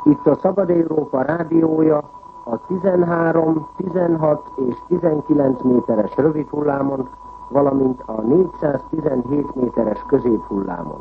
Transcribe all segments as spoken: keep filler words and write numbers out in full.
Itt a Szabad Európa rádiója a tizenhárom, tizenhat és tizenkilenc méteres rövid hullámon, valamint a négyszáztizenhét méteres középhullámon.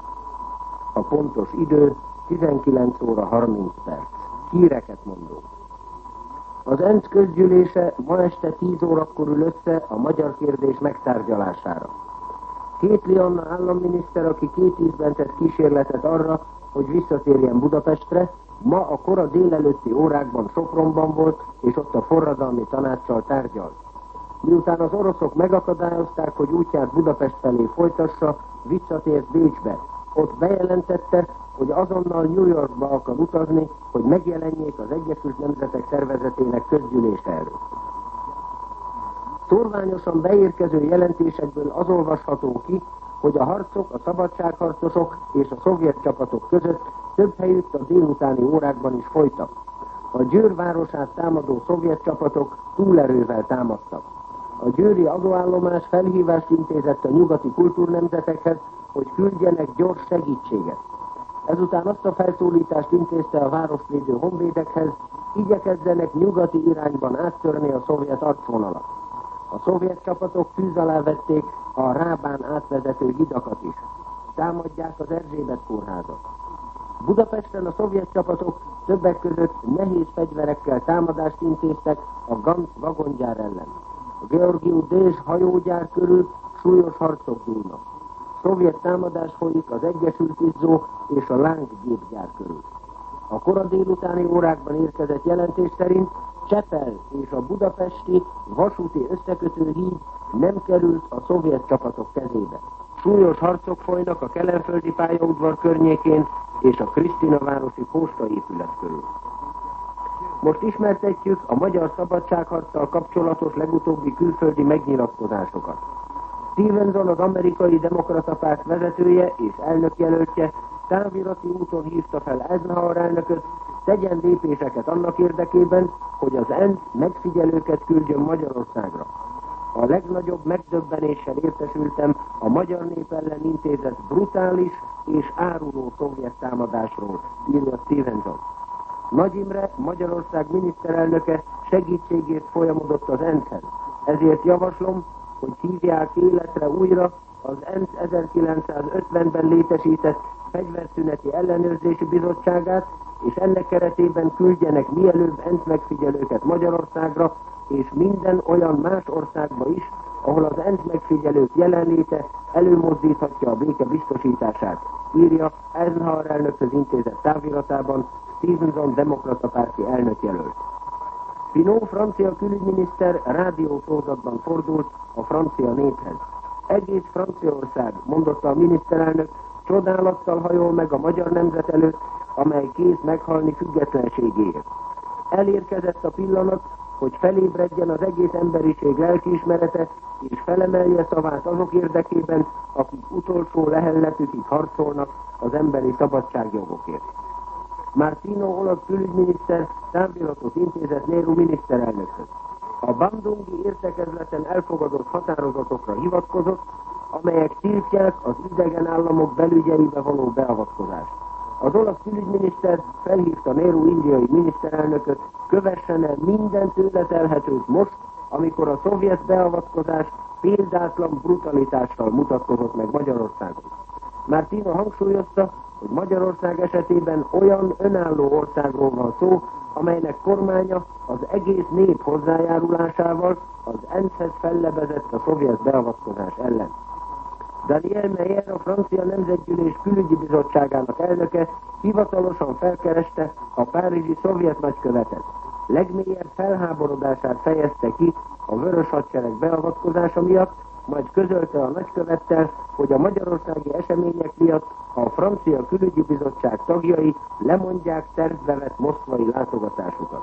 A pontos idő tizenkilenc óra harminc perc. Híreket mondunk. Az ENSZ közgyűlése ma este tíz órakor ül össze a magyar kérdés megtárgyalására. Kétli Anna államminiszter, aki két ízben tett kísérletet arra, hogy visszatérjen Budapestre, ma a kora délelőtti órákban Sopronban volt, és ott a forradalmi tanácssal tárgyalt. Miután az oroszok megakadályozták, hogy útját Budapest felé folytassa, visszatért Bécsbe. Ott bejelentette, hogy azonnal New Yorkba akar utazni, hogy megjelenjék az Egyesült Nemzetek Szervezetének közgyűlése előtt. Szorványosan beérkező jelentésekből az olvasható ki, hogy a harcok, a szabadságharcosok és a szovjet csapatok között több helyütt a délutáni órákban is folytak. A Győr városát támadó szovjet csapatok túlerővel támadtak. A győri adóállomás felhívást intézett a nyugati kultúrnemzetekhez, hogy küldjenek gyors segítséget. Ezután azt a felszólítást intézte a városvédő honvédekhez, igyekezzenek nyugati irányban áttörni a szovjet arcvonalat. A szovjet csapatok tűz alá vették a Rábán átvezető hidakat is. Támadják az Erzsébet kórházat. Budapesten a szovjet csapatok többek között nehéz fegyverekkel támadást intéztek a Ganz vagongyár ellen. A Georgiú Dezs hajógyár körül súlyos harcok dúlnak. Szovjet támadás folyik az Egyesült Izzó és a Láng gépgyár körül. A kora délutáni órákban érkezett jelentés szerint Csepel és a budapesti vasúti összekötő híd nem került a szovjet csapatok kezébe. Súlyos harcok folynak a Kelenföldi pályaudvar környékén és a Krisztinavárosi postaépület körül. Most ismertetjük a magyar szabadságharccal kapcsolatos legutóbbi külföldi megnyilatkozásokat. Stevenson, az amerikai demokrata párt vezetője és elnökjelöltje távirati úton hívta fel Eisenhower elnököt, tegyen lépéseket annak érdekében, hogy az ENSZ megfigyelőket küldjön Magyarországra. A legnagyobb megdöbbenéssel értesültem a magyar nép ellen intézett brutális és áruló szovjet támadásról, írja Stevenson. Nagy Imre, Magyarország miniszterelnöke segítségét folyamodott az ENSZ-hez. Ezért javaslom, hogy hívják életre újra az ENSZ ezerkilencszázötvenben létesített fegyverszüneti ellenőrzési bizottságát, és ennek keretében küldjenek mielőbb ENSZ megfigyelőket Magyarországra, és minden olyan más országba is, ahol az ENSZ megfigyelők jelenléte előmozdíthatja a béke biztosítását, írja Eisenhower elnökhöz intézett táviratában Stevenson demokrata párti elnökjelölt. Pinot francia külügyminiszter rádiószózatban fordult a francia néphez. Egész Franciaország, mondotta a miniszterelnök, csodálattal hajol meg a magyar nemzet előtt, amely kész meghalni függetlenségéért. Elérkezett a pillanat, hogy felébredjen az egész emberiség lelkiismerete, és felemelje szavát azok érdekében, akik utolsó lehelletükig harcolnak az emberi szabadságjogokért. Martino olasz külügyminiszter táviratot intézett Nehru miniszterelnökhöz. A bandungi értekezleten elfogadott határozatokra hivatkozott, amelyek tiltják az idegen államok belügyeibe való beavatkozást. Az olasz külügyminiszter felhívta Nehru indiai miniszterelnököt, kövessen el minden tőle telhetőt most, amikor a szovjet beavatkozás példátlan brutalitással mutatkozott meg Magyarországon. Martino hangsúlyozta, hogy Magyarország esetében olyan önálló országról van szó, amelynek kormánya az egész nép hozzájárulásával az ENSZ-hez fellebezett a szovjet beavatkozás ellen. Daniel Meyer, a francia nemzetgyűlés külügyi bizottságának elnöke hivatalosan felkereste a párizsi szovjet nagykövetet. Legmélyebb felháborodását fejezte ki a vörös hadsereg beavatkozása miatt, majd közölte a nagykövettel, hogy a magyarországi események miatt a francia külügyi bizottság tagjai lemondják tervbe vett moszkvai látogatásukat.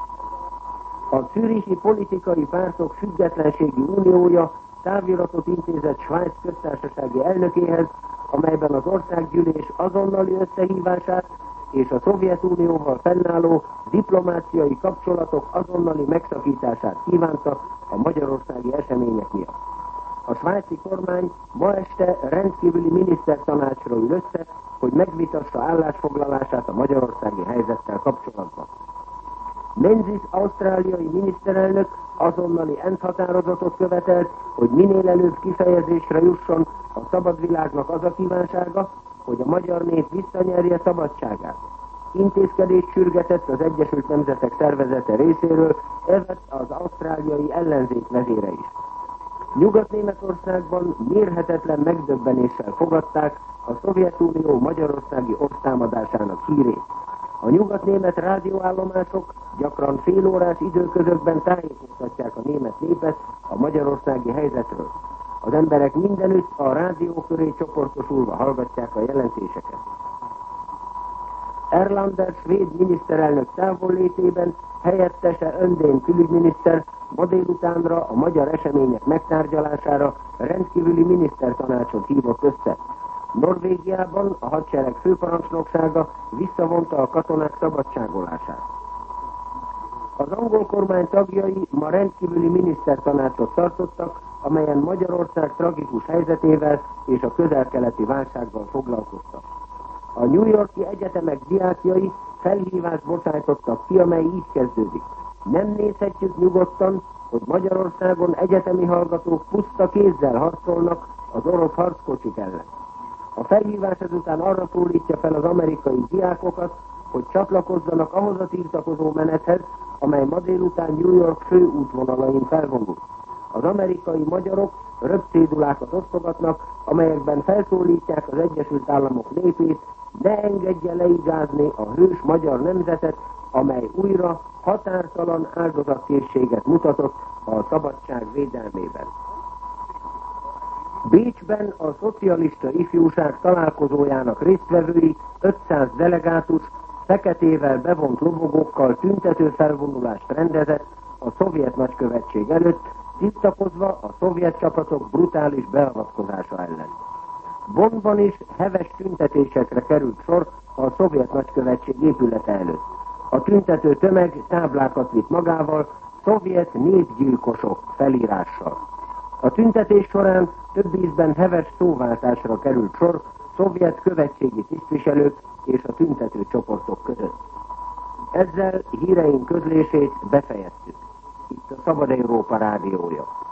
A zürichi politikai pártok függetlenségi uniója táviratot intézett Svájc köztársasági elnökéhez, amelyben az országgyűlés azonnali összehívását és a Szovjetunióval fennálló diplomáciai kapcsolatok azonnali megszakítását kívánta a magyarországi események miatt. A svájci kormány ma este rendkívüli minisztertanácsra ül össze, hogy megvitassa állásfoglalását a magyarországi helyzettel kapcsolatban. Menzies ausztráliai miniszterelnök azonnali endhatározatot követelt, hogy minél előbb kifejezésre jusson a szabad világnak az a kívánsága, hogy a magyar nép visszanyerje szabadságát. Intézkedést sürgetett az Egyesült Nemzetek Szervezete részéről, ez az ausztráliai ellenzék vezére is. Nyugat-Németországban mérhetetlen megdöbbenéssel fogadták a Szovjetunió magyarországi osztámadásának hírét. A nyugat-német rádióállomások gyakran félórás időközökben tájékoztatják a német népet a magyarországi helyzetről. Az emberek mindenütt a rádió köré csoportosulva hallgatják a jelentéseket. Erlander svéd miniszterelnök távollétében helyettese Öndén külügyminiszter ma délutánra a magyar események megtárgyalására rendkívüli minisztertanácsot hívott össze. Norvégiában a hadsereg főparancsnoksága visszavonta a katonák szabadságolását. Az angol kormány tagjai ma rendkívüli minisztertanácsot tartottak, amelyen Magyarország tragikus helyzetével és a közel-keleti válsággal foglalkoztak. A New Yorki egyetemek diákjai felhívást bocsájtottak ki, amely így kezdődik. Nem nézhetjük nyugodtan, hogy Magyarországon egyetemi hallgatók puszta kézzel harcolnak az orosz harckocsik ellen. A felhívás ezután arra szólítja fel az amerikai diákokat, hogy csatlakozzanak ahhoz a tiltakozó menethez, amely ma délután New York fő útvonalain felvonul. Az amerikai magyarok röpcédulákat osztogatnak, amelyekben felszólítják az Egyesült Államok népét, ne engedje leigázni a hős magyar nemzetet, amely újra határtalan áldozatkészséget mutatott a szabadság védelmében. Bécsben a szocialista ifjúság találkozójának résztvevői ötszáz delegátus feketével bevont lobogókkal tüntető felvonulást rendezett a szovjet nagykövetség előtt, tiltakozva a szovjet csapatok brutális beavatkozása ellen. Bonnban is heves tüntetésekre került sor a szovjet nagykövetség épülete előtt. A tüntető tömeg táblákat vitt magával, szovjet népgyilkosok felírással. A tüntetés során több ízben heves szóváltásra került sor szovjet követségi tisztviselők és a tüntető csoportok között. Ezzel híreink közlését befejeztük. Itt a Szabad Európa rádiója.